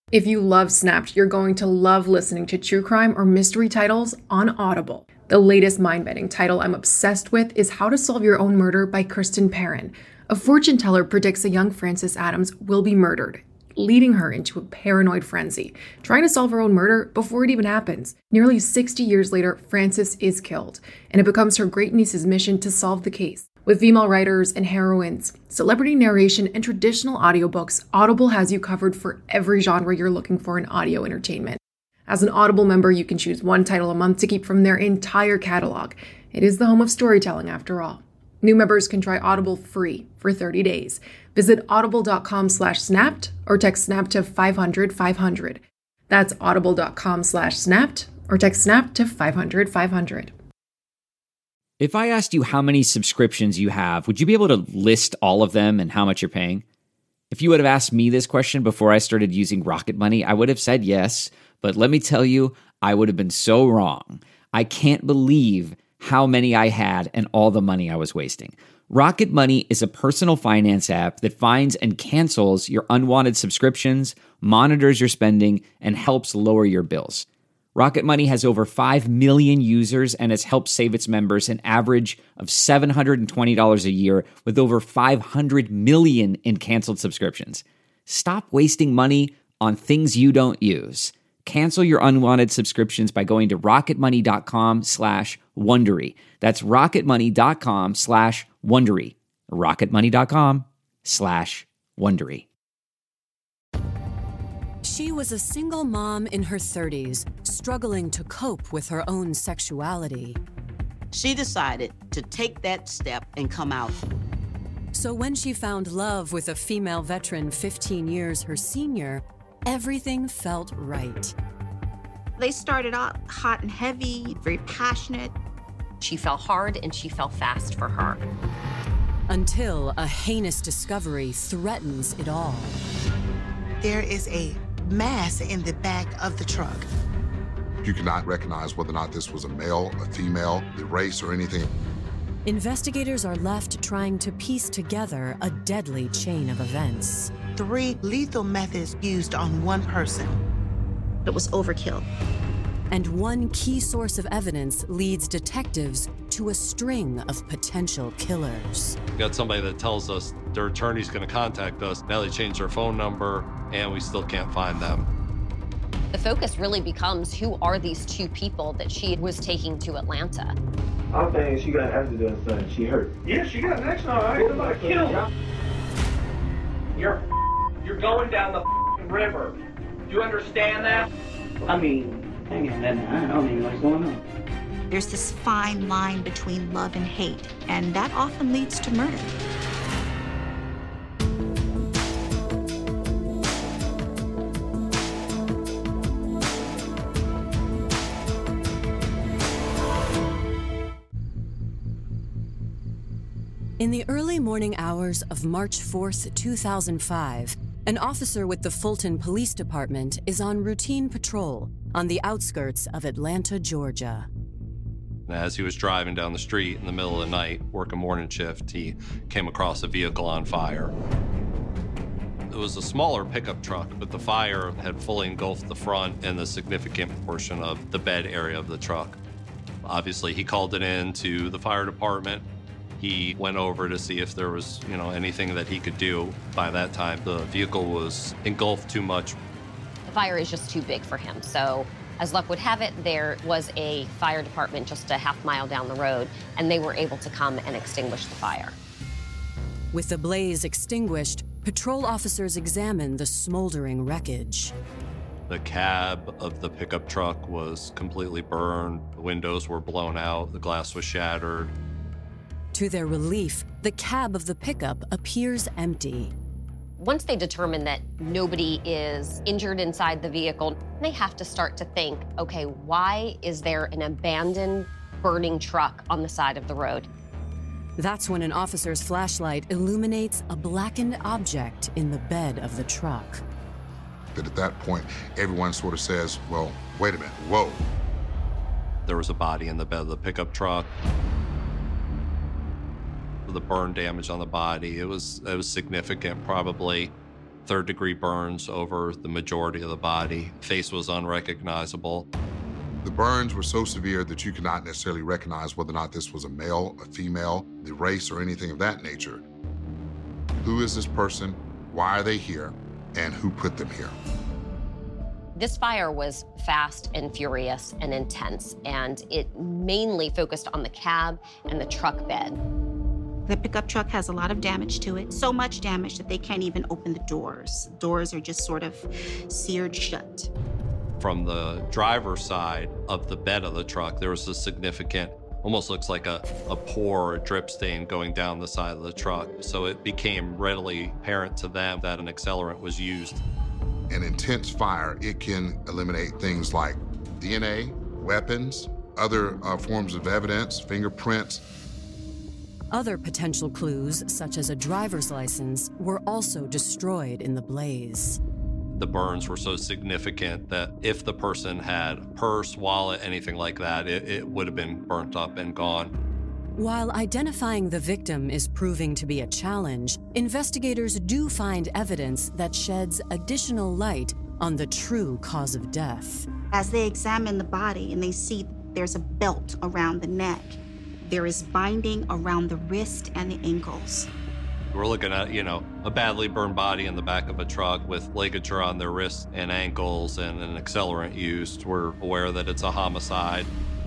If you love Snapped, you're going to love listening to true crime or mystery titles on Audible. The latest mind-bending title I'm obsessed with is How to Solve Your Own Murder by Kristen Perrin. A fortune teller predicts a young Frances Adams will be murdered, leading her into a paranoid frenzy, trying to solve her own murder before it even happens. Nearly 60 years later, Frances is killed, and it becomes her great-niece's mission to solve the case. With female writers and heroines, celebrity narration, and traditional audiobooks, Audible has you covered for every genre you're looking for in audio entertainment. As an Audible member, you can choose one title a month to keep from their entire catalog. It is the home of storytelling, after all. New members can try Audible free for 30 days. Visit audible.com/snapped or text SNAP to 500-500. That's audible.com/snapped or text SNAP to 500-500. If I asked you how many subscriptions you have, would you be able to list all of them and how much you're paying? If you would have asked me this question before I started using Rocket Money, I would have said yes, but let me tell you, I would have been so wrong. I can't believe how many I had and all the money I was wasting. Rocket Money is a personal finance app that finds and cancels your unwanted subscriptions, monitors your spending, and helps lower your bills. Rocket Money has over 5 million users and has helped save its members an average of $720 a year with over 500 million in canceled subscriptions. Stop wasting money on things you don't use. Cancel your unwanted subscriptions by going to rocketmoney.com/Wondery. That's rocketmoney.com/Wondery. rocketmoney.com/Wondery. She was a single mom in her 30s, struggling to cope with her own sexuality. She decided to take that step and come out. So when she found love with a female veteran 15 years her senior, everything felt right. They started out hot and heavy, very passionate. She fell hard and she fell fast for her. Until a heinous discovery threatens it all. There is a mass in the back of the truck. You cannot recognize whether or not this was a male, a female, the race, or anything. Investigators are left trying to piece together a deadly chain of events. 3 lethal methods used on one person. It was overkill. And one key source of evidence leads detectives to a string of potential killers. We got somebody that tells us their attorney's going to contact us. Now they changed their phone number, and we still can't find them. The focus really becomes, who are these two people that she was taking to Atlanta? I'm thinking she got an accident or something. She hurt. Yeah, she got an accident, all right. Somebody killed her. You're going down the river. Do you understand that? I mean, hang on, I don't even know what's going on. There's this fine line between love and hate, and that often leads to murder. In the early morning hours of March 4th, 2005, an officer with the Fulton Police Department is on routine patrol on the outskirts of Atlanta, Georgia. As he was driving down the street in the middle of the night, working morning shift, he came across a vehicle on fire. It was a smaller pickup truck, but the fire had fully engulfed the front and the significant portion of the bed area of the truck. Obviously, he called it in to the fire department. He went over to see if there was, anything that he could do. By that time, the vehicle was engulfed too much. The fire is just too big for him. So as luck would have it, there was a fire department just a half mile down the road, and they were able to come and extinguish the fire. With the blaze extinguished, patrol officers examined the smoldering wreckage. The cab of the pickup truck was completely burned. The windows were blown out. The glass was shattered. To their relief, the cab of the pickup appears empty. Once they determine that nobody is injured inside the vehicle, they have to start to think, okay, why is there an abandoned, burning truck on the side of the road? That's when an officer's flashlight illuminates a blackened object in the bed of the truck. But at that point, everyone sort of says, well, wait a minute, whoa. There was a body in the bed of the pickup truck. The burn damage on the body, it was significant, probably third-degree burns over the majority of the body. Face was unrecognizable. The burns were so severe that you could not necessarily recognize whether or not this was a male, a female, the race, or anything of that nature. Who is this person? Why are they here? And who put them here? This fire was fast and furious and intense, and it mainly focused on the cab and the truck bed. The pickup truck has a lot of damage to it, so much damage that they can't even open the doors. The doors are just sort of seared shut. From the driver's side of the bed of the truck, there was a significant, almost looks like a pour or a drip stain going down the side of the truck. So it became readily apparent to them that an accelerant was used. An intense fire, it can eliminate things like DNA, weapons, other forms of evidence, fingerprints. Other potential clues, such as a driver's license, were also destroyed in the blaze. The burns were so significant that if the person had a purse, wallet, anything like that, it would have been burnt up and gone. While identifying the victim is proving to be a challenge, investigators do find evidence that sheds additional light on the true cause of death. As they examine the body and they see there's a belt around the neck, there is binding around the wrist and the ankles. We're looking at, a badly burned body in the back of a truck with ligature on their wrists and ankles and an accelerant used. We're aware that it's a homicide.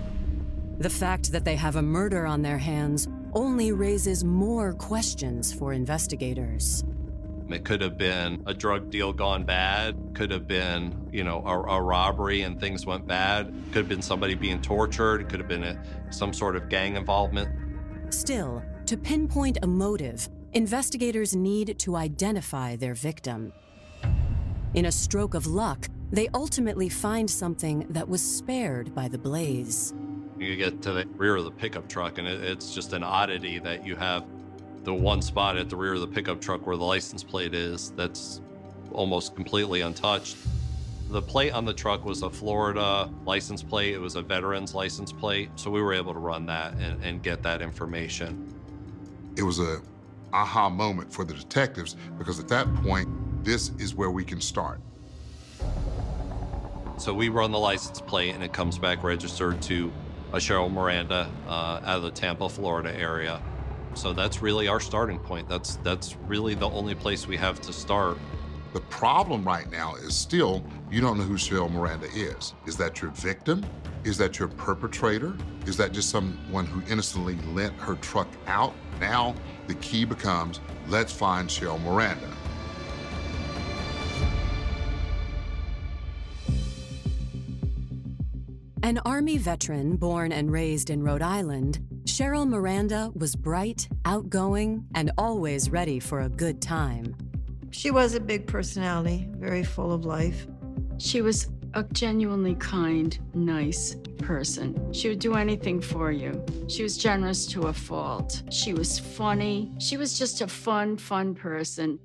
The fact that they have a murder on their hands only raises more questions for investigators. It could have been a drug deal gone bad, could have been, a robbery and things went bad, could have been somebody being tortured, could have been some sort of gang involvement. Still, to pinpoint a motive, investigators need to identify their victim. In a stroke of luck, they ultimately find something that was spared by the blaze. You get to the rear of the pickup truck, and it's just an oddity that you have the one spot at the rear of the pickup truck where the license plate is that's almost completely untouched. The plate on the truck was a Florida license plate. It was a veteran's license plate, so we were able to run that and get that information. It was a aha moment for the detectives, because at that point, this is where we can start. So we run the license plate, and it comes back registered to a Cheryl Miranda out of the Tampa, Florida area. So that's really our starting point. That's really the only place we have to start. The problem right now is still, you don't know who Cheryl Miranda is. Is that your victim? Is that your perpetrator? Is that just someone who innocently lent her truck out? Now, the key becomes, let's find Cheryl Miranda. An Army veteran born and raised in Rhode Island, Cheryl Miranda was bright, outgoing, and always ready for a good time. She was a big personality, very full of life. She was a genuinely kind, nice person. She would do anything for you. She was generous to a fault. She was funny. She was just a fun person.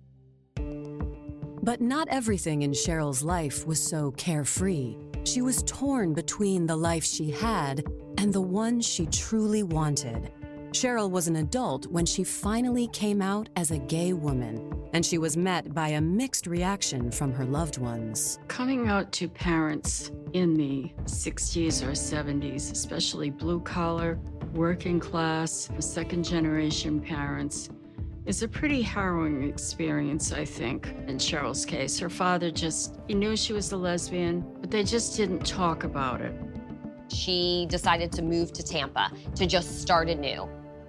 But not everything in Cheryl's life was so carefree. She was torn between the life she had and the one she truly wanted. Cheryl was an adult when she finally came out as a gay woman, and she was met by a mixed reaction from her loved ones. Coming out to parents in the 60s or 70s, especially blue-collar, working class, second-generation parents, is a pretty harrowing experience, I think. In Cheryl's case, her father he knew she was a lesbian, but they just didn't talk about it. She decided to move to Tampa to just start anew.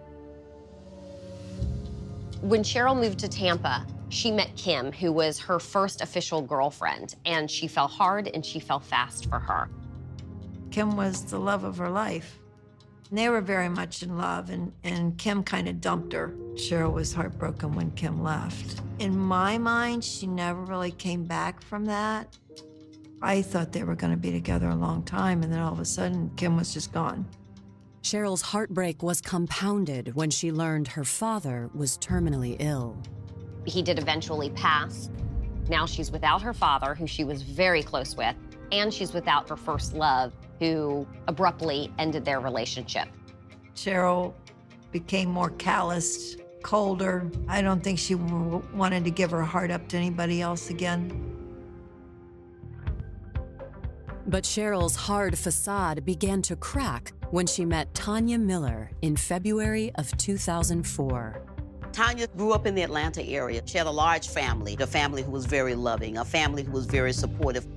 When Cheryl moved to Tampa, she met Kim, who was her first official girlfriend, and she fell hard and she fell fast for her. Kim was the love of her life. And they were very much in love, and Kim kind of dumped her. Cheryl was heartbroken when Kim left. In my mind, she never really came back from that. I thought they were going to be together a long time, and then all of a sudden, Kim was just gone. Cheryl's heartbreak was compounded when she learned her father was terminally ill. He did eventually pass. Now she's without her father, who she was very close with, and she's without her first love, who abruptly ended their relationship. Cheryl became more calloused, colder. I don't think she wanted to give her heart up to anybody else again. But Cheryl's hard facade began to crack when she met Tanya Miller in February of 2004. Tanya grew up in the Atlanta area. She had a large family, a family who was very loving, a family who was very supportive.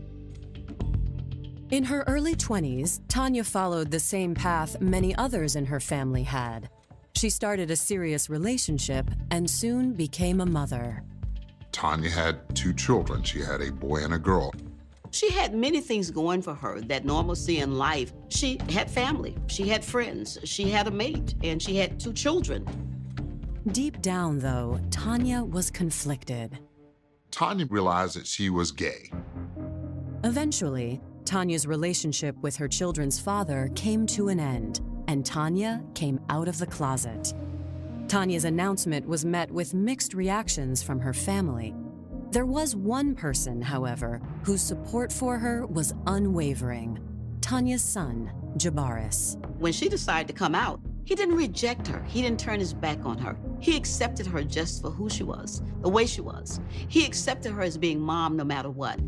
In her early 20s, Tanya followed the same path many others in her family had. She started a serious relationship and soon became a mother. Tanya had 2 children. She had a boy and a girl. She had many things going for her, that normalcy in life. She had family, she had friends, she had a mate, and she had 2 children. Deep down, though, Tanya was conflicted. Tanya realized that she was gay. Eventually, Tanya's relationship with her children's father came to an end, and Tanya came out of the closet. Tanya's announcement was met with mixed reactions from her family. There was one person, however, whose support for her was unwavering: Tanya's son, Jabaris. When she decided to come out, he didn't reject her. He didn't turn his back on her. He accepted her just for who she was, the way she was. He accepted her as being mom no matter what.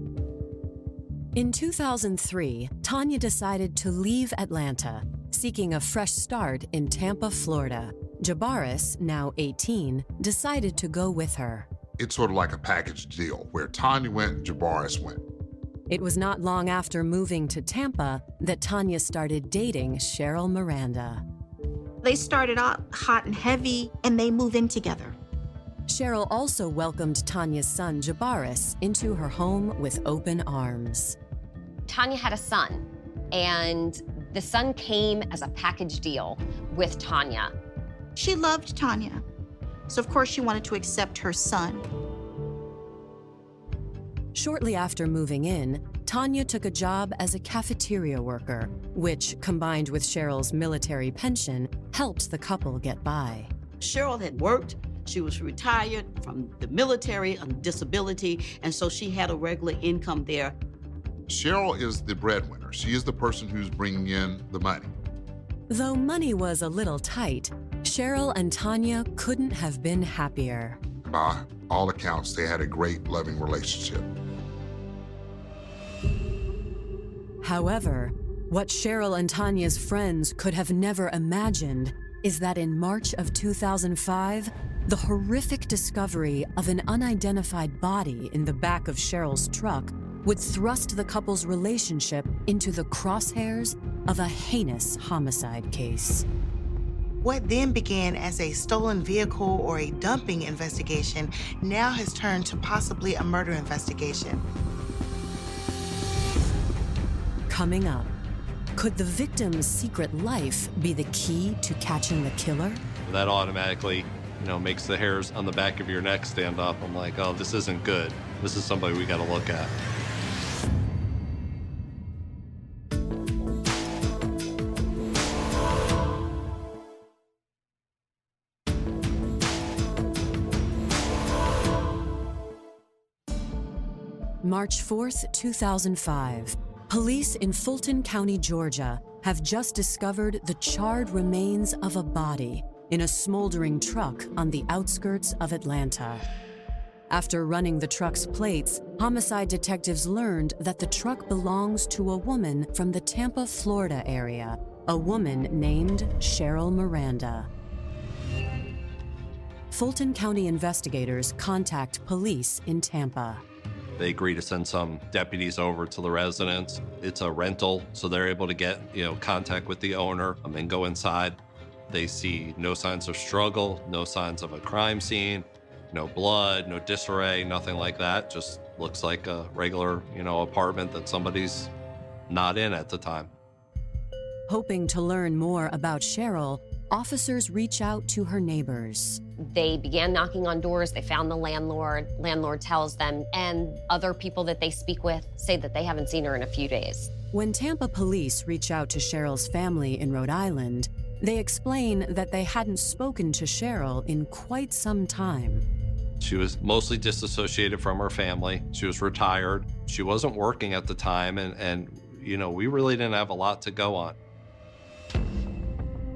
In 2003, Tanya decided to leave Atlanta, seeking a fresh start in Tampa, Florida. Jabaris, now 18, decided to go with her. It's sort of like a package deal. Where Tanya went, Jabaris went. It was not long after moving to Tampa that Tanya started dating Cheryl Miranda. They started out hot and heavy, and they move in together. Cheryl also welcomed Tanya's son, Jabaris, into her home with open arms. Tanya had a son, and the son came as a package deal with Tanya. She loved Tanya, so of course she wanted to accept her son. Shortly after moving in, Tanya took a job as a cafeteria worker, which, combined with Cheryl's military pension, helped the couple get by. Cheryl had worked. She was retired from the military on disability, and so she had a regular income there. Cheryl is the breadwinner. She is the person who's bringing in the money. Though money was a little tight, Cheryl and Tanya couldn't have been happier. By all accounts, they had a great, loving relationship. However, what Cheryl and Tanya's friends could have never imagined is that in March of 2005, the horrific discovery of an unidentified body in the back of Cheryl's truck would thrust the couple's relationship into the crosshairs of a heinous homicide case. What then began as a stolen vehicle or a dumping investigation now has turned to possibly a murder investigation. Coming up, could the victim's secret life be the key to catching the killer? That automatically, makes the hairs on the back of your neck stand up. I'm like, oh, this isn't good. This is somebody we got to look at. March 4th, 2005. Police in Fulton County, Georgia, have just discovered the charred remains of a body in a smoldering truck on the outskirts of Atlanta. After running the truck's plates, homicide detectives learned that the truck belongs to a woman from the Tampa, Florida area, a woman named Cheryl Miranda. Fulton County investigators contact police in Tampa. They agree to send some deputies over to the residence. It's a rental, so they're able to get, contact with the owner and go inside. They see no signs of struggle, no signs of a crime scene, no blood, no disarray, nothing like that. Just looks like a regular, apartment that somebody's not in at the time. Hoping to learn more about Cheryl, officers reach out to her neighbors. They began knocking on doors. They found the landlord. Landlord tells them, and other people that they speak with say that they haven't seen her in a few days. When Tampa police reach out to Cheryl's family in Rhode Island, they explain that they hadn't spoken to Cheryl in quite some time. She was mostly disassociated from her family. She was retired. She wasn't working at the time, and we really didn't have a lot to go on.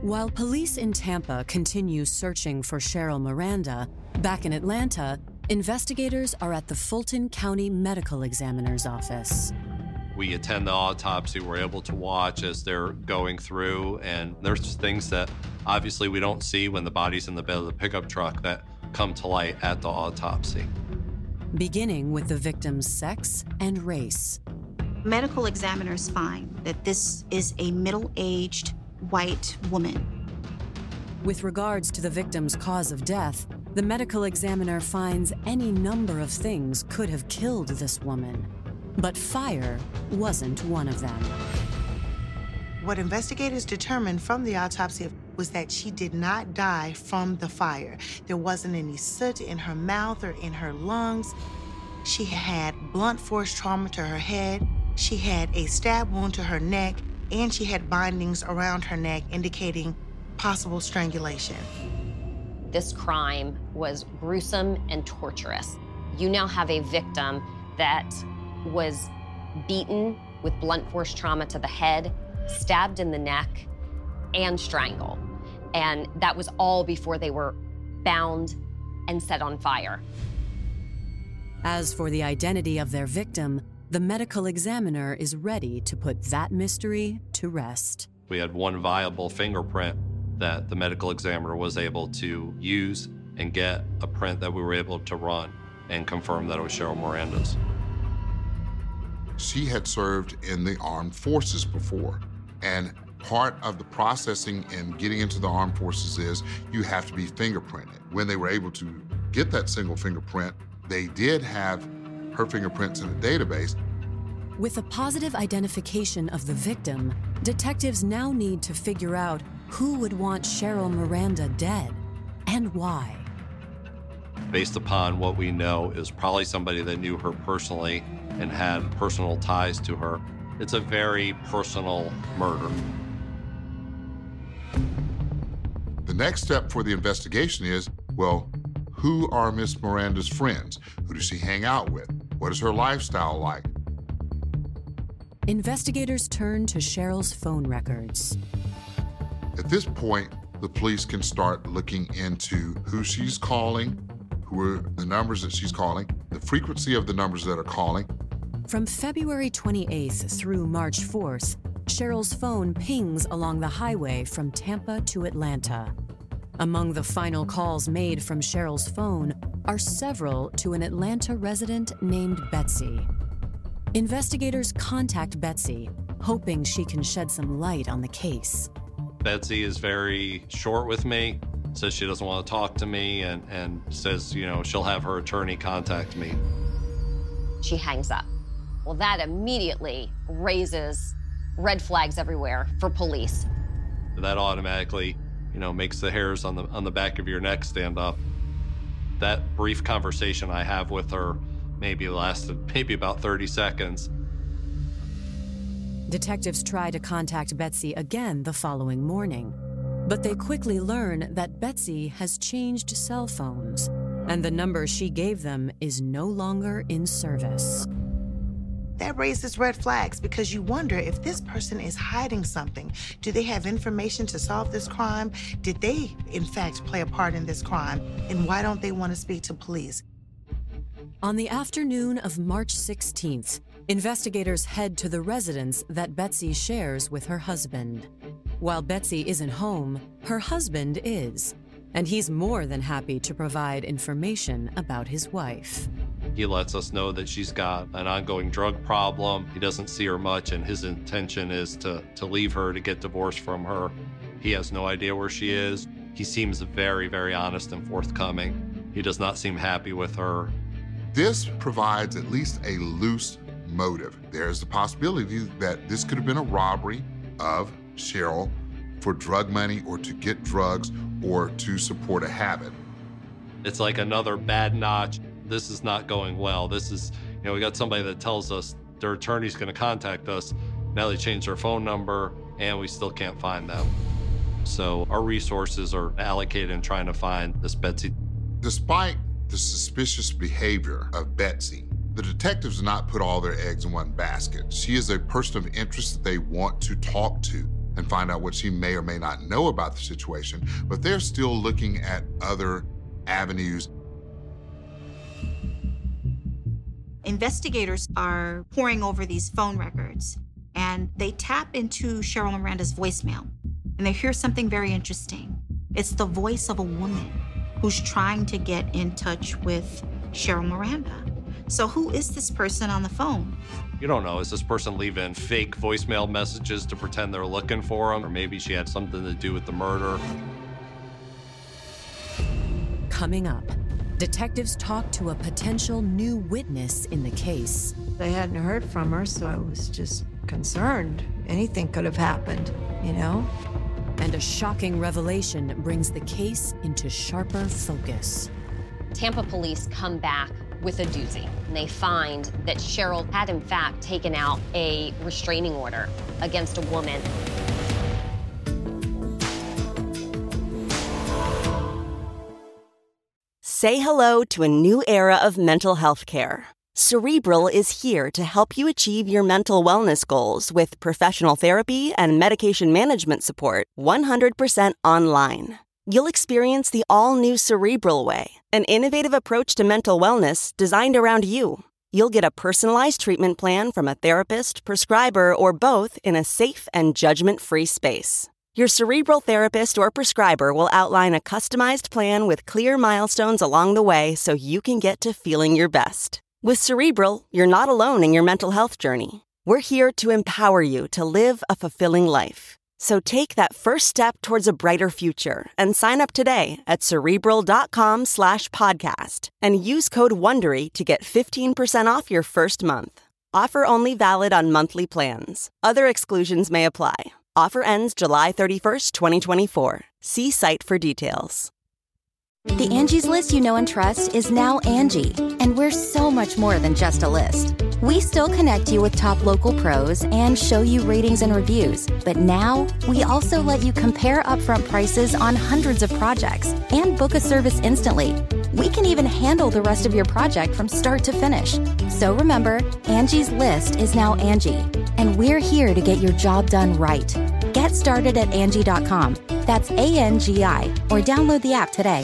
While police in Tampa continue searching for Cheryl Miranda, back in Atlanta, investigators are at the Fulton County Medical Examiner's office. We attend the autopsy. We're able to watch as they're going through, and there's things that obviously we don't see when the body's in the bed of the pickup truck that come to light at the autopsy. Beginning with the victim's sex and race. Medical examiners find that this is a middle-aged white woman. With regards to the victim's cause of death, the medical examiner finds any number of things could have killed this woman, but fire wasn't one of them. What investigators determined from the autopsy was that she did not die from the fire. There wasn't any soot in her mouth or in her lungs. She had blunt force trauma to her head. She had a stab wound to her neck, and she had bindings around her neck indicating possible strangulation. This crime was gruesome and torturous. You now have a victim that was beaten with blunt force trauma to the head, stabbed in the neck, and strangled. And that was all before they were bound and set on fire. As for the identity of their victim, the medical examiner is ready to put that mystery to rest. We had one viable fingerprint that the medical examiner was able to use and get a print that we were able to run and confirm that it was Cheryl Miranda's. She had served in the armed forces before, and part of the processing and getting into the armed forces is you have to be fingerprinted. When they were able to get that single fingerprint, they did have her fingerprints in a database. With a positive identification of the victim, detectives now need to figure out who would want Cheryl Miranda dead and why. Based upon what we know, is probably somebody that knew her personally and had personal ties to her. It's a very personal murder. The next step for the investigation is, well, who are Miss Miranda's friends? Who does she hang out with? What is her lifestyle like? Investigators turn to Cheryl's phone records. At this point, the police can start looking into who she's calling, who are the numbers that she's calling, the frequency of the numbers that are calling. From February 28th through March 4th, Cheryl's phone pings along the highway from Tampa to Atlanta. Among the final calls made from Cheryl's phone are several to an Atlanta resident named Betsy. Investigators contact Betsy, hoping she can shed some light on the case. Betsy is very short with me, says she doesn't want to talk to me, and says, you know, she'll have her attorney contact me. She hangs up. Well, that immediately raises red flags everywhere for police. That automatically, you know, makes the hairs on the back of your neck stand up. That brief conversation I have with her maybe lasted about 30 seconds. Detectives try to contact Betsy again the following morning, but they quickly learn that Betsy has changed cell phones, and the number she gave them is no longer in service. That raises red flags because you wonder if this person is hiding something. Do they have information to solve this crime? Did they, in fact, play a part in this crime? And why don't they want to speak to police? On the afternoon of March 16th, investigators head to the residence that Betsy shares with her husband. While Betsy isn't home, her husband is, and he's more than happy to provide information about his wife. He lets us know that she's got an ongoing drug problem. He doesn't see her much, and his intention is to leave her, to get divorced from her. He has no idea where she is. He seems very, very honest and forthcoming. He does not seem happy with her. This provides at least a loose motive. There's the possibility that this could have been a robbery of Cheryl for drug money or to get drugs or to support a habit. It's like another bad notch. This is not going well. This is, you know, we got somebody that tells us their attorney's going to contact us. Now they changed their phone number and we still can't find them. So our resources are allocated in trying to find this Betsy. Despite the suspicious behavior of Betsy, the detectives did not put all their eggs in one basket. She is a person of interest that they want to talk to. and find out what she may or may not know about the situation, but they're still looking at other avenues. Investigators are poring over these phone records, and they tap into Cheryl Miranda's voicemail, and they hear something very interesting. It's the voice of a woman who's trying to get in touch with Cheryl Miranda. So who is this person on the phone? You don't know. Is this person leaving fake voicemail messages to pretend they're looking for him? Or maybe she had something to do with the murder. Coming up, detectives talk to a potential new witness in the case. I hadn't heard from her, so I was just concerned. Anything could have happened, you know? And a shocking revelation brings the case into sharper focus. Tampa police come back with a doozy, and they find that Cheryl had in fact taken out a restraining order against a woman. Say hello to a new era of mental health care. Cerebral is here to help you achieve your mental wellness goals with professional therapy and medication management support 100% online. You'll experience the all-new Cerebral Way, an innovative approach to mental wellness designed around you. You'll get a personalized treatment plan from a therapist, prescriber, or both in a safe and judgment-free space. Your Cerebral therapist or prescriber will outline a customized plan with clear milestones along the way so you can get to feeling your best. With Cerebral, you're not alone in your mental health journey. We're here to empower you to live a fulfilling life. So take that first step towards a brighter future and sign up today at Cerebral.com/podcast and use code WONDERY to get 15% off your first month. Offer only valid on monthly plans. Other exclusions may apply. Offer ends July 31st, 2024. See site for details. The Angie's List you know and trust is now Angie, and we're so much more than just a list. We still connect you with top local pros and show you ratings and reviews, but now we also let you compare upfront prices on hundreds of projects and book a service instantly. We can even handle the rest of your project from start to finish. So remember, Angie's List is now Angie, and we're here to get your job done right. Get started at Angie.com. That's ANGI, or download the app today.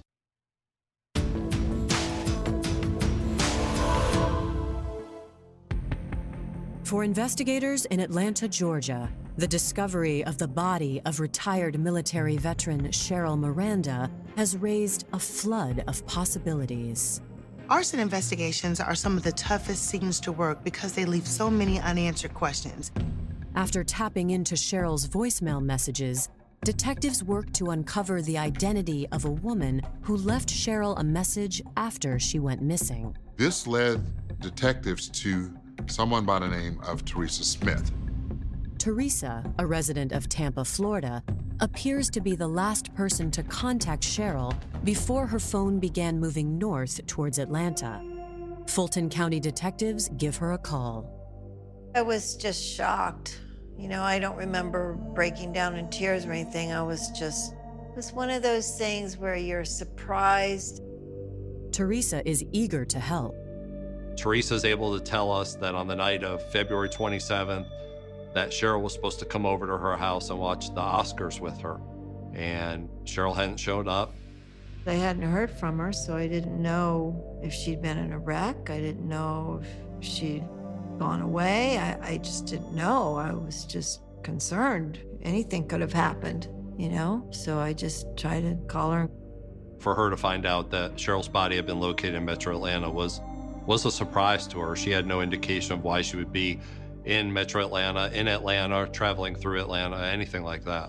For investigators in Atlanta, Georgia, the discovery of the body of retired military veteran Cheryl Miranda has raised a flood of possibilities. Arson investigations are some of the toughest scenes to work because they leave so many unanswered questions. After tapping into Cheryl's voicemail messages, detectives worked to uncover the identity of a woman who left Cheryl a message after she went missing. This led detectives to someone by the name of Teresa Smith. Teresa, a resident of Tampa, Florida, appears to be the last person to contact Cheryl before her phone began moving north towards Atlanta. Fulton County detectives give her a call. I was just shocked. You know, I don't remember breaking down in tears or anything. It was one of those things where you're surprised. Teresa is eager to help. Teresa's able to tell us that on the night of February 27th, that Cheryl was supposed to come over to her house and watch the Oscars with her. And Cheryl hadn't showed up. I hadn't heard from her, so I didn't know if she'd been in a wreck. I didn't know if she'd gone away. I just didn't know. I was just concerned. Anything could have happened, you know? So I just tried to call her. For her to find out that Cheryl's body had been located in Metro Atlanta was a surprise to her. She had no indication of why she would be in Metro Atlanta, in Atlanta, traveling through Atlanta, anything like that.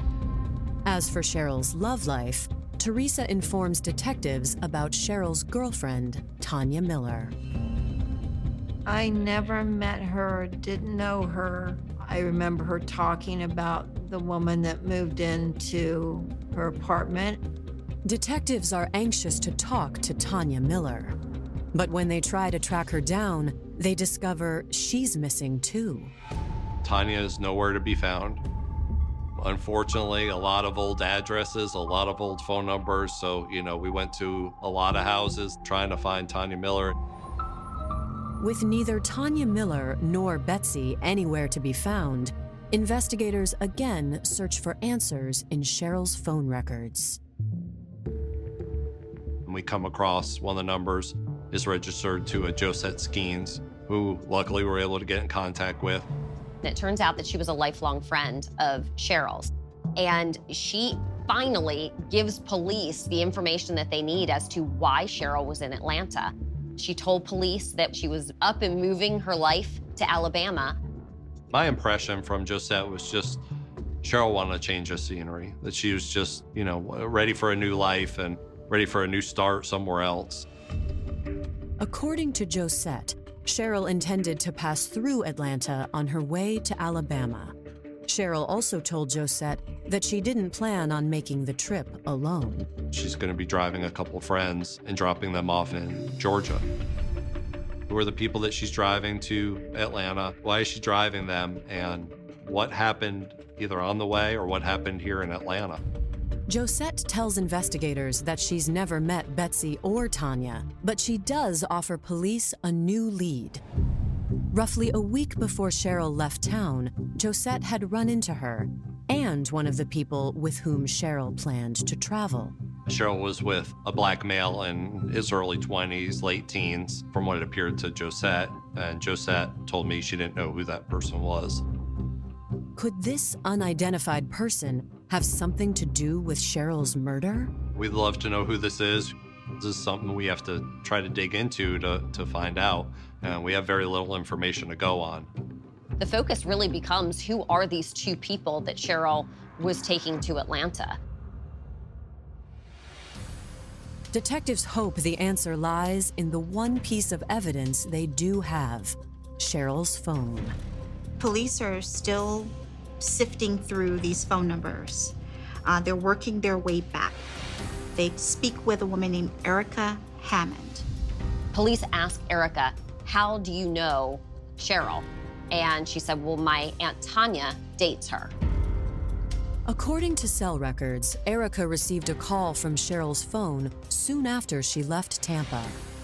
As for Cheryl's love life, Teresa informs detectives about Cheryl's girlfriend, Tanya Miller. I never met her, didn't know her. I remember her talking about the woman that moved into her apartment. Detectives are anxious to talk to Tanya Miller. But when they try to track her down, they discover she's missing too. Tanya is nowhere to be found. Unfortunately, a lot of old addresses, a lot of old phone numbers. So, we went to a lot of houses trying to find Tanya Miller. With neither Tanya Miller nor Betsy anywhere to be found, Investigators again search for answers in Cheryl's phone records. And we come across one of the numbers is registered to a Josette Skeens, who luckily we were able to get in contact with. It turns out that she was a lifelong friend of Cheryl's, and she finally gives police the information that they need as to why Cheryl was in Atlanta. She told police that she was up and moving her life to Alabama. My impression from Josette was just Cheryl wanted to change the scenery, that she was just, ready for a new life and ready for a new start somewhere else. According to Josette, Cheryl intended to pass through Atlanta on her way to Alabama. Cheryl also told Josette that she didn't plan on making the trip alone. She's going to be driving a couple friends and dropping them off in Georgia. Who are the people that she's driving to Atlanta? Why is she driving them? And what happened either on the way or what happened here in Atlanta? Josette tells investigators that she's never met Betsy or Tanya, but she does offer police a new lead. Roughly a week before Cheryl left town, Josette had run into her and one of the people with whom Cheryl planned to travel. Cheryl was with a black male in his early 20s, late teens, from what it appeared to Josette, and Josette told me she didn't know who that person was. Could this unidentified person have something to do with Cheryl's murder? We'd love to know who this is. This is something we have to try to dig into to find out, and we have very little information to go on. The focus really becomes, who are these two people that Cheryl was taking to Atlanta? Detectives hope the answer lies in the one piece of evidence they do have: Cheryl's phone. Police are still sifting through these phone numbers. They're working their way back. They speak with a woman named Erica Hammond. Police ask Erica, how do you know Cheryl? And she said, well, my Aunt Tanya dates her. According to cell records, Erica received a call from Cheryl's phone soon after she left Tampa.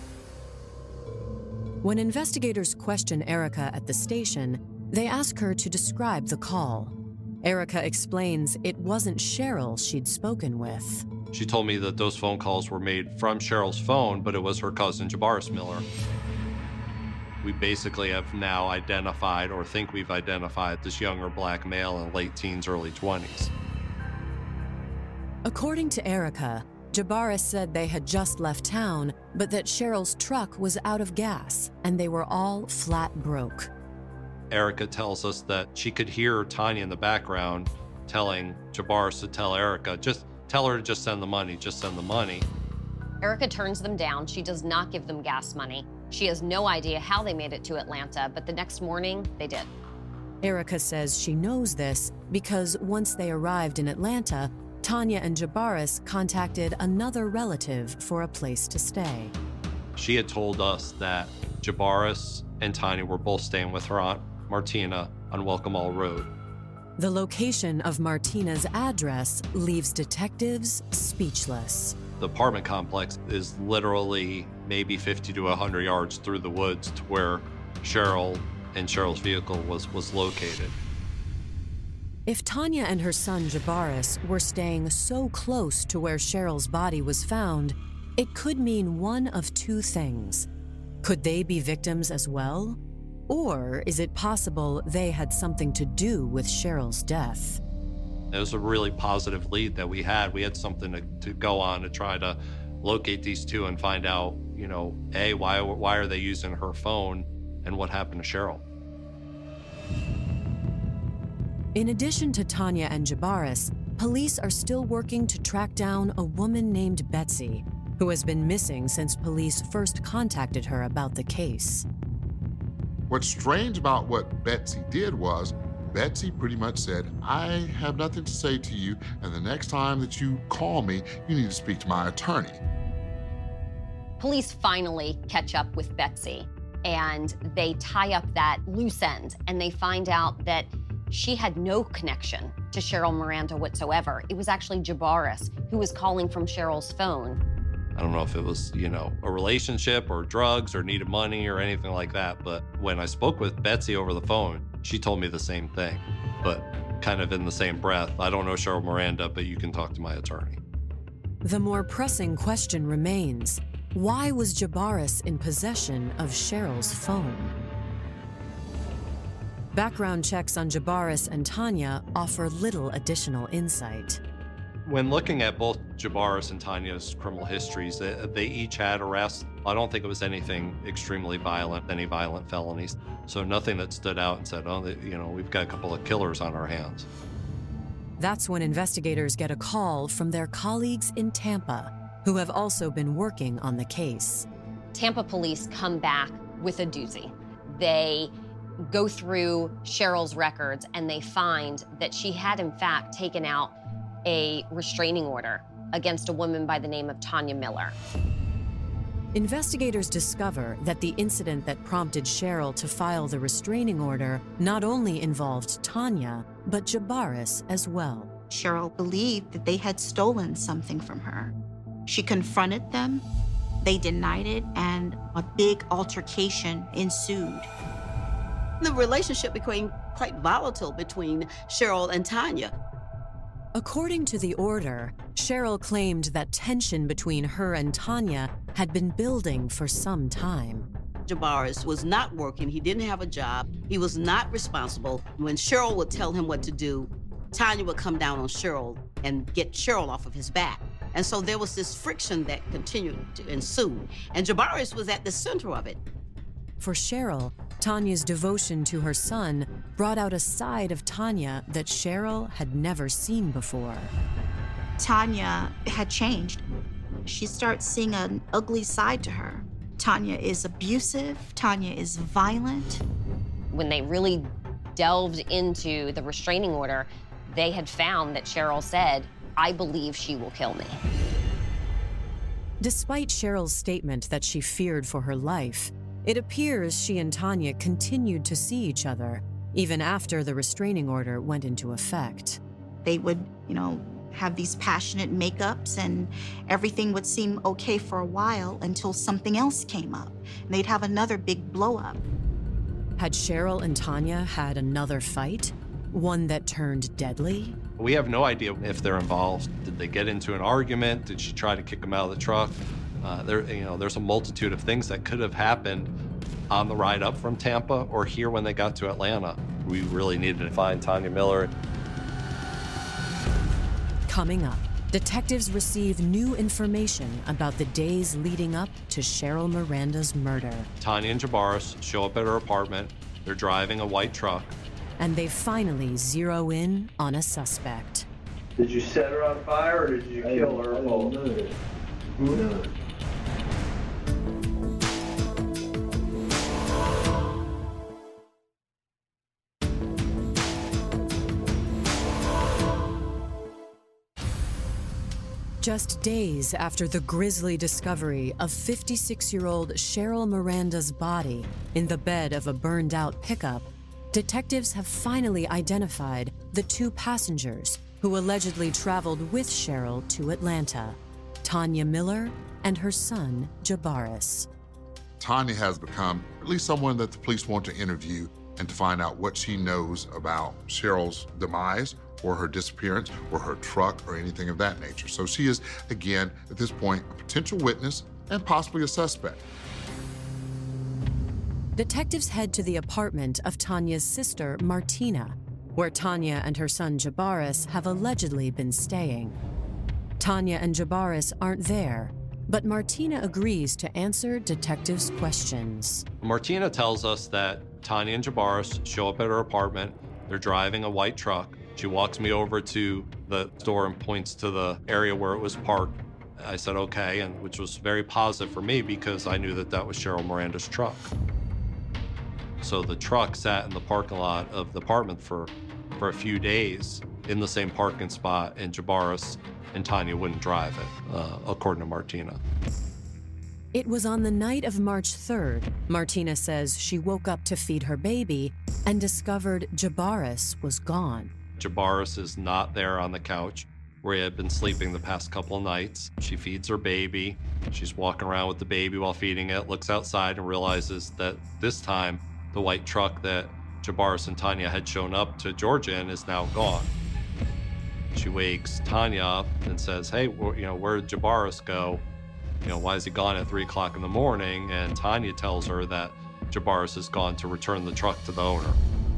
When investigators question Erica at the station, they ask her to describe the call. Erica explains it wasn't Cheryl she'd spoken with. She told me that those phone calls were made from Cheryl's phone, but it was her cousin, Jabaris Miller. We basically have now identified, or think we've identified, this younger black male in late teens, early 20s. According to Erica, Jabaris said they had just left town, but that Cheryl's truck was out of gas and they were all flat broke. Erica tells us that she could hear Tanya in the background telling Jabaris to tell Erica, just tell her to just send the money, just send the money. Erica turns them down. She does not give them gas money. She has no idea how they made it to Atlanta, but the next morning, they did. Erica says she knows this because once they arrived in Atlanta, Tanya and Jabaris contacted another relative for a place to stay. She had told us that Jabaris and Tanya were both staying with her aunt, Martina, on Welcome All Road. The location of Martina's address leaves detectives speechless. The apartment complex is literally maybe 50 to 100 yards through the woods to where Cheryl and Cheryl's vehicle was located. If Tanya and her son Jabaris were staying so close to where Cheryl's body was found, it could mean one of two things. Could they be victims as well? Or is it possible they had something to do with Cheryl's death? It was a really positive lead that we had. We had something to go on to try to locate these two and find out, A, why are they using her phone and what happened to Cheryl? In addition to Tanya and Jabaris, police are still working to track down a woman named Betsy, who has been missing since police first contacted her about the case. What's strange about what Betsy did was, Betsy pretty much said, I have nothing to say to you, and the next time that you call me, you need to speak to my attorney. Police finally catch up with Betsy, and they tie up that loose end, and they find out that she had no connection to Cheryl Miranda whatsoever. It was actually Jabaris who was calling from Cheryl's phone. I don't know if it was, a relationship or drugs or needed money or anything like that, but when I spoke with Betsy over the phone, she told me the same thing. but kind of in the same breath, I don't know Cheryl Miranda, but you can talk to my attorney. The more pressing question remains, why was Jabaris in possession of Cheryl's phone? Background checks on Jabaris and Tanya offer little additional insight. When looking at both Jabaris and Tanya's criminal histories, they each had arrests. I don't think it was anything extremely violent, any violent felonies. So nothing that stood out and said, oh, we've got a couple of killers on our hands. That's when investigators get a call from their colleagues in Tampa, who have also been working on the case. Tampa police come back with a doozy. They go through Cheryl's records and they find that she had in fact taken out a restraining order against a woman by the name of Tanya Miller. Investigators discover that the incident that prompted Cheryl to file the restraining order not only involved Tanya, but Jabaris as well. Cheryl believed that they had stolen something from her. She confronted them, they denied it, and a big altercation ensued. The relationship became quite volatile between Cheryl and Tanya. According to the order, Cheryl claimed that tension between her and Tanya had been building for some time. Jabaris was not working. He didn't have a job. He was not responsible. When Cheryl would tell him what to do, Tanya would come down on Cheryl and get Cheryl off of his back. And so there was this friction that continued to ensue. And Jabaris was at the center of it. For Cheryl, Tanya's devotion to her son brought out a side of Tanya that Cheryl had never seen before. Tanya had changed. She starts seeing an ugly side to her. Tanya is abusive. Tanya is violent. When they really delved into the restraining order, they had found that Cheryl said, "I believe she will kill me." Despite Cheryl's statement that she feared for her life, it appears she and Tanya continued to see each other, even after the restraining order went into effect. They would, have these passionate makeups and everything would seem okay for a while until something else came up. And they'd have another big blow up. Had Cheryl and Tanya had another fight? One that turned deadly? We have no idea if they're involved. Did they get into an argument? Did she try to kick him out of the truck? There's a multitude of things that could have happened on the ride up from Tampa or here when they got to Atlanta. We really needed to find Tanya Miller. Coming up, detectives receive new information about the days leading up to Cheryl Miranda's murder. Tanya and Jabaris show up at her apartment. They're driving a white truck. And they finally zero in on a suspect. Did you set her on fire or did you kill her? No. Just days after the grisly discovery of 56-year-old Cheryl Miranda's body in the bed of a burned-out pickup, detectives have finally identified the two passengers who allegedly traveled with Cheryl to Atlanta, Tanya Miller and her son, Jabaris. Tanya has become at least someone that the police want to interview and to find out what she knows about Cheryl's demise or her disappearance or her truck or anything of that nature. So she is, again, at this point, a potential witness and possibly a suspect. Detectives head to the apartment of Tanya's sister, Martina, where Tanya and her son Jabaris have allegedly been staying. Tanya and Jabaris aren't there, but Martina agrees to answer detectives' questions. Martina tells us that Tanya and Jabaris show up at her apartment. They're driving a white truck. She walks me over to the store and points to the area where it was parked. I said, okay, and which was very positive for me because I knew that that was Cheryl Miranda's truck. So the truck sat in the parking lot of the apartment for a few days in the same parking spot, and Jabaris and Tanya wouldn't drive it, according to Martina. It was on the night of March 3rd, Martina says she woke up to feed her baby and discovered Jabaris was gone. Jabaris is not there on the couch where he had been sleeping the past couple of nights. She feeds her baby. She's walking around with the baby while feeding it, looks outside and realizes that this time the white truck that Javaris and Tanya had shown up to Georgia and is now gone. She wakes Tanya up and says, hey, where did Javaris go? Why is he gone at 3 o'clock in the morning? And Tanya tells her that Javaris has gone to return the truck to the owner.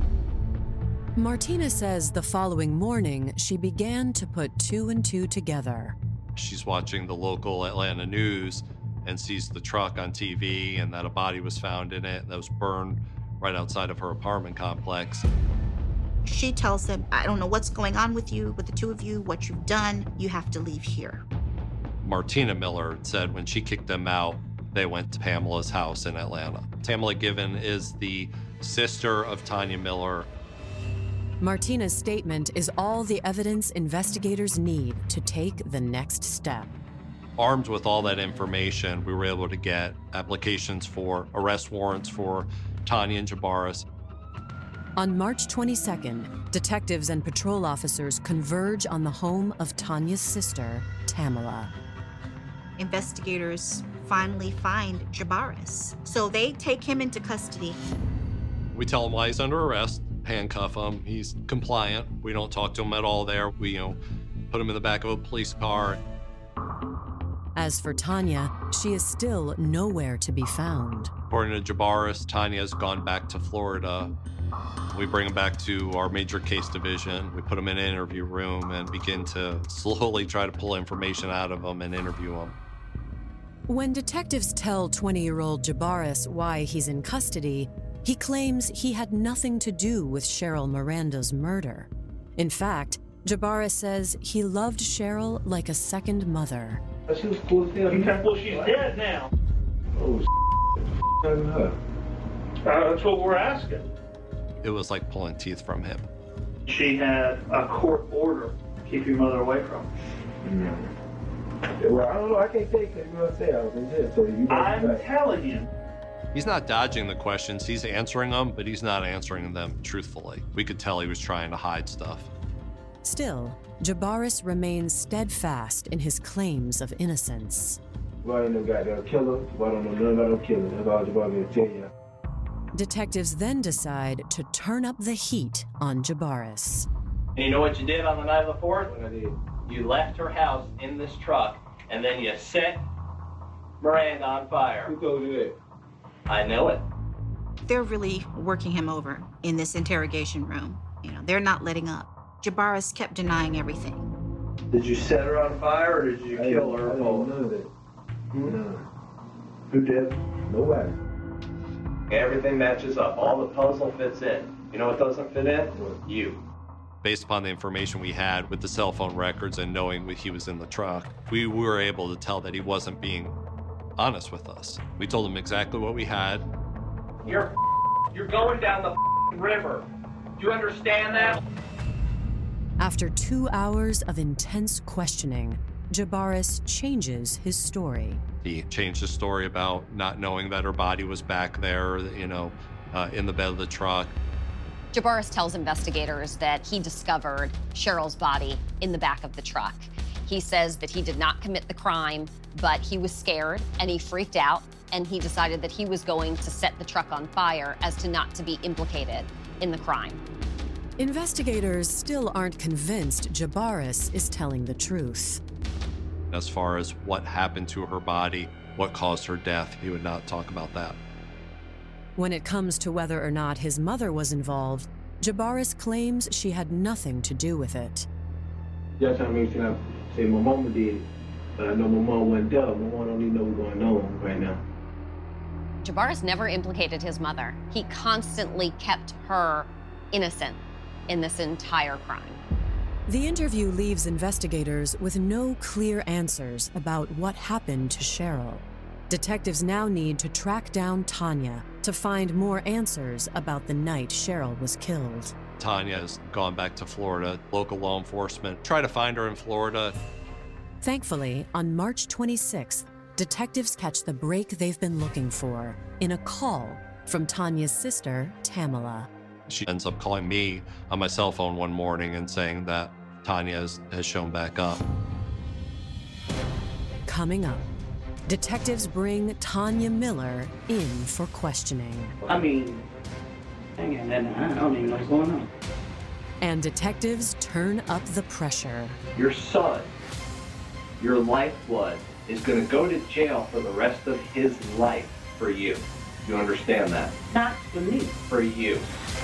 Martina says the following morning, she began to put 2 and 2 together. She's watching the local Atlanta news and sees the truck on TV and that a body was found in it that was burned right outside of her apartment complex. She tells him, I don't know what's going on with you, with the two of you, what you've done. You have to leave here. Martina Miller said when she kicked them out, they went to Pamela's house in Atlanta. Tamala Given is the sister of Tanya Miller. Martina's statement is all the evidence investigators need to take the next step. Armed with all that information, we were able to get applications for arrest warrants for Tanya and Javaris. On March 22nd, detectives and patrol officers converge on the home of Tanya's sister, Tamala. Investigators finally find Javaris, so they take him into custody. We tell him why he's under arrest, handcuff him. He's compliant. We don't talk to him at all there. We, put him in the back of a police car. As for Tanya, she is still nowhere to be found. According to Javaris, Tanya has gone back to Florida. We bring him back to our major case division. We put him in an interview room and begin to slowly try to pull information out of him and interview him. When detectives tell 20-year-old Javaris why he's in custody, he claims he had nothing to do with Cheryl Miranda's murder. In fact, Javaris says he loved Cheryl like a second mother. She was cool as hell. Well, she's dead now. Oh, her. That's what we're asking. It was like pulling teeth from him. She had a court order to keep your mother away from her. Well, I don't know. I can't take it. You know what I'm saying? I was in jail, so you I'm telling you. He's not dodging the questions. He's answering them, but he's not answering them truthfully. We could tell he was trying to hide stuff. Still, Javaris remains steadfast in his claims of innocence. Why ain't no goddamn killer? Why don't know nothing about no killer? That's all Javaris will tell you. Detectives then decide to turn up the heat on Javaris. And you know what you did on the night of the 4th? What I did? You left her house in this truck, and then you set Miranda on fire. Who told you that? I know it. They're really working him over in this interrogation room. They're not letting up. Javaris kept denying everything. Did you set her on fire, or did you kill her? I don't know that. No. Who did? Nobody. Everything matches up. All the puzzle fits in. You know what doesn't fit in? You. Based upon the information we had with the cell phone records and knowing he was in the truck, we were able to tell that he wasn't being honest with us. We told him exactly what we had. You're going down the river. Do you understand that? After 2 hours of intense questioning, Javaris changes his story. He changed his story about not knowing that her body was back there, in the bed of the truck. Javaris tells investigators that he discovered Cheryl's body in the back of the truck. He says that he did not commit the crime, but he was scared and he freaked out, and he decided that he was going to set the truck on fire as to not to be implicated in the crime. Investigators still aren't convinced Javaris is telling the truth. As far as what happened to her body, what caused her death, he would not talk about that. When it comes to whether or not his mother was involved, Javaris claims she had nothing to do with it. Y'all trying to make sure I say my mama did it, but I know my mom wasn't there. My mom don't even know what's going on right now. Javaris never implicated his mother. He constantly kept her innocent in this entire crime. The interview leaves investigators with no clear answers about what happened to Cheryl. Detectives now need to track down Tanya to find more answers about the night Cheryl was killed. Tanya has gone back to Florida. Local law enforcement try to find her in Florida. Thankfully, on March 26th, detectives catch the break they've been looking for in a call from Tanya's sister, Tamala. She ends up calling me on my cell phone one morning and saying that Tanya has shown back up. Coming up, detectives bring Tanya Miller in for questioning. I mean, hanging, and I don't even know what's going on. And detectives turn up the pressure. Your son, your lifeblood, is going to go to jail for the rest of his life for you. You understand that? Not for me. For you.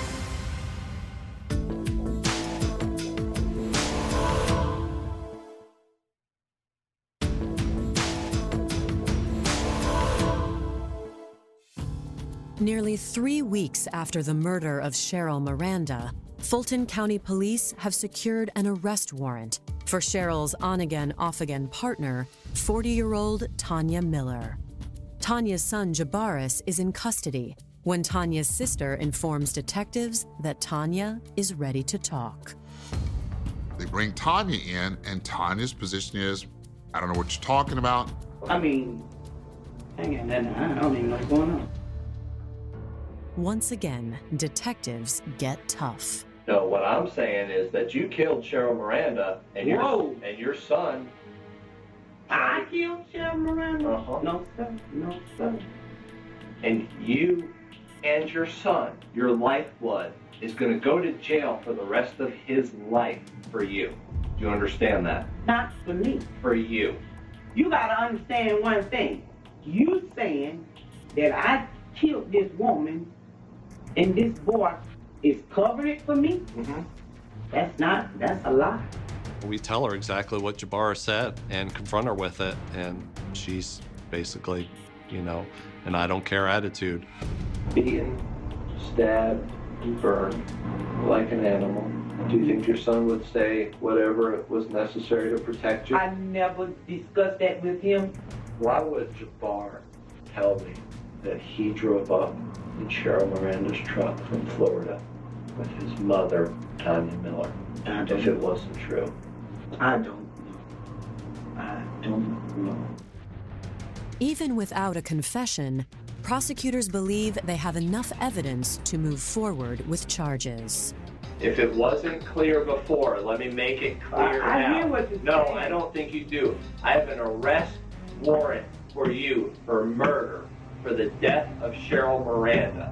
Nearly 3 weeks after the murder of Cheryl Miranda, Fulton County Police have secured an arrest warrant for Cheryl's on-again, off-again partner, 40-year-old Tanya Miller. Tanya's son, Jabaris, is in custody when Tanya's sister informs detectives that Tanya is ready to talk. They bring Tanya in, and Tanya's position is, I don't know what you're talking about. I mean, hanging, and I don't even know what's going on. Once again, detectives get tough. No, what I'm saying is that you killed Cheryl Miranda and your son. I killed Cheryl Miranda? Uh-huh. No, sir. No, sir. And you and your son, your lifeblood, is going to go to jail for the rest of his life for you. Do you understand that? Not for me. For you. You got to understand one thing. You saying that I killed this woman and this boy is covering it for me? Mm-hmm. That's a lie. We tell her exactly what Jabara said and confront her with it, and she's basically, an I don't care attitude. Beaten, stabbed, and burned like an animal. Do you think your son would say whatever was necessary to protect you? I never discussed that with him. Why would Jabbar tell me that he drove up in Cheryl Miranda's truck from Florida with his mother, Tanya Miller, if it wasn't true? I don't know. Even without a confession, prosecutors believe they have enough evidence to move forward with charges. If it wasn't clear before, let me make it clear now. I hear what you're saying. No, I don't think you do. I have an arrest warrant for you for murder for the death of Cheryl Miranda.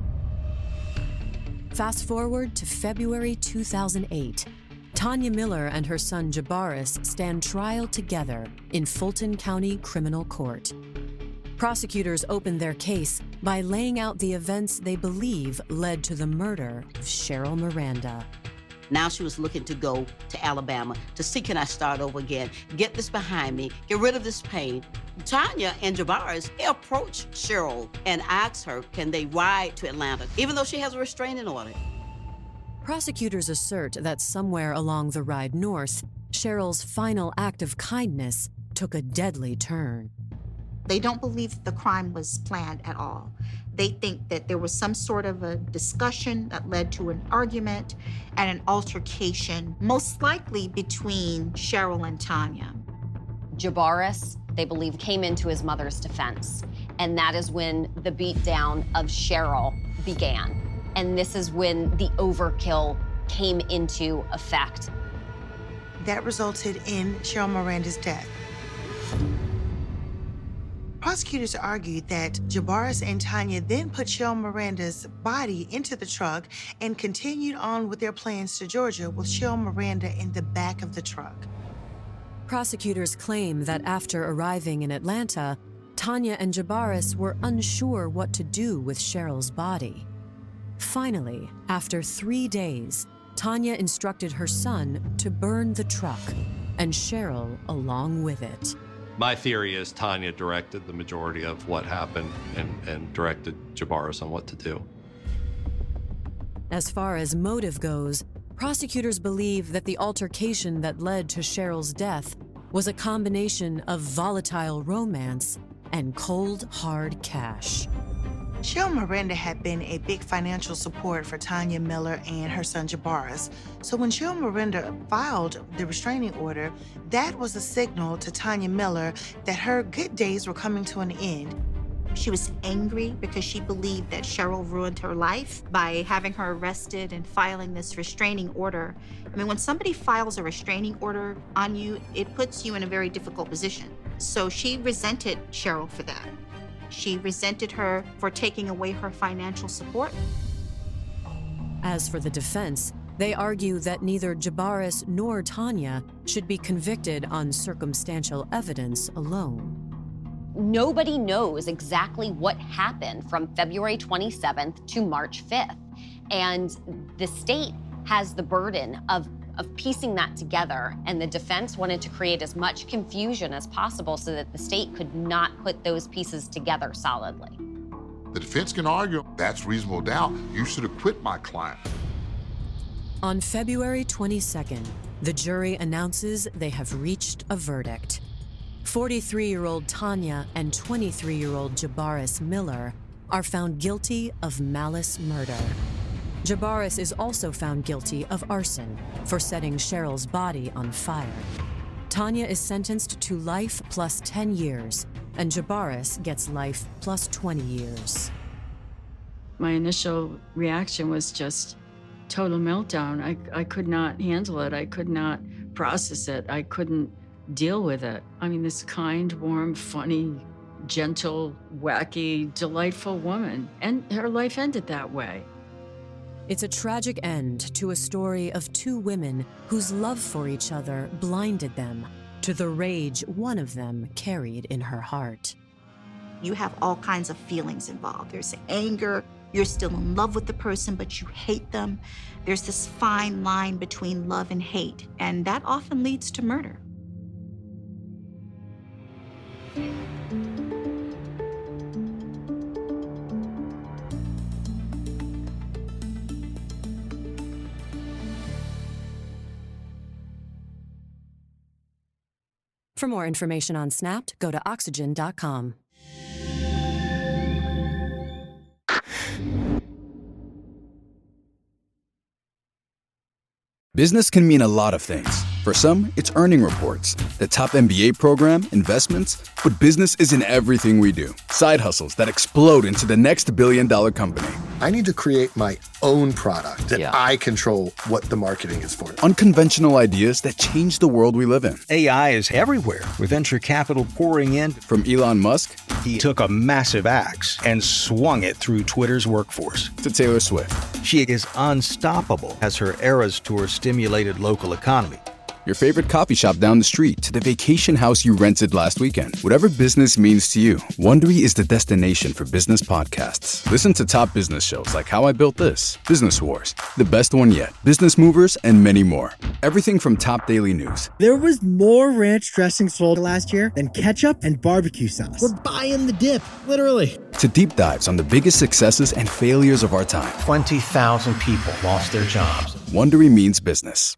Fast forward to February 2008. Tanya Miller and her son Jabaris stand trial together in Fulton County Criminal Court. Prosecutors open their case by laying out the events they believe led to the murder of Cheryl Miranda. Now she was looking to go to Alabama to see, can I start over again, get this behind me, get rid of this pain. Tanya and Jabaris approached Cheryl and asked her, can they ride to Atlanta, even though she has a restraining order. Prosecutors assert that somewhere along the ride north, Cheryl's final act of kindness took a deadly turn. They don't believe the crime was planned at all. They think that there was some sort of a discussion that led to an argument and an altercation, most likely between Cheryl and Tanya. Jabaris, they believe, came into his mother's defense. And that is when the beatdown of Cheryl began. And this is when the overkill came into effect. That resulted in Cheryl Miranda's death. Prosecutors argued that Jabaris and Tanya then put Cheryl Miranda's body into the truck and continued on with their plans to Georgia with Cheryl Miranda in the back of the truck. Prosecutors claim that after arriving in Atlanta, Tanya and Jabaris were unsure what to do with Cheryl's body. Finally, after 3 days, Tanya instructed her son to burn the truck, and Cheryl along with it. My theory is Tanya directed the majority of what happened and directed Jabaris on what to do. As far as motive goes, prosecutors believe that the altercation that led to Cheryl's death was a combination of volatile romance and cold, hard cash. Cheryl Miranda had been a big financial support for Tanya Miller and her son Jabaris. So when Cheryl Miranda filed the restraining order, that was a signal to Tanya Miller that her good days were coming to an end. She was angry because she believed that Cheryl ruined her life by having her arrested and filing this restraining order. I mean, when somebody files a restraining order on you, it puts you in a very difficult position. So she resented Cheryl for that. She resented her for taking away her financial support. As for the defense, they argue that neither Jabaris nor Tanya should be convicted on circumstantial evidence alone. Nobody knows exactly what happened from February 27th to March 5th. And the state has the burden of piecing that together, and the defense wanted to create as much confusion as possible so that the state could not put those pieces together solidly. The defense can argue that's reasonable doubt. You should acquit my client. On February 22nd, the jury announces they have reached a verdict. 43-year-old Tanya and 23-year-old Jabaris Miller are found guilty of malice murder. Jabaris is also found guilty of arson for setting Cheryl's body on fire. Tanya is sentenced to life plus 10 years, and Jabaris gets life plus 20 years. My initial reaction was just total meltdown. I could not handle it. I could not process it. I couldn't deal with it. I mean, this kind, warm, funny, gentle, wacky, delightful woman. And her life ended that way. It's a tragic end to a story of two women whose love for each other blinded them to the rage one of them carried in her heart. You have all kinds of feelings involved. There's anger, you're still in love with the person, but you hate them. There's this fine line between love and hate, and that often leads to murder. For more information on Snapped, go to Oxygen.com. Business can mean a lot of things. For some, it's earning reports, the top MBA program, investments, but business isn't everything we do. Side hustles that explode into the next billion-dollar company. I need to create my own product that I control what the marketing is for. Unconventional ideas that change the world we live in. AI is everywhere, with venture capital pouring in. From Elon Musk, he took a massive axe and swung it through Twitter's workforce. To Taylor Swift. She is unstoppable as her Eras Tour stimulated local economy. Your favorite coffee shop down the street to the vacation house you rented last weekend. Whatever business means to you, Wondery is the destination for business podcasts. Listen to top business shows like How I Built This, Business Wars, The Best One Yet, Business Movers, and many more. Everything from top daily news. There was more ranch dressing sold last year than ketchup and barbecue sauce. We're buying the dip, literally. To deep dives on the biggest successes and failures of our time. 20,000 people lost their jobs. Wondery means business.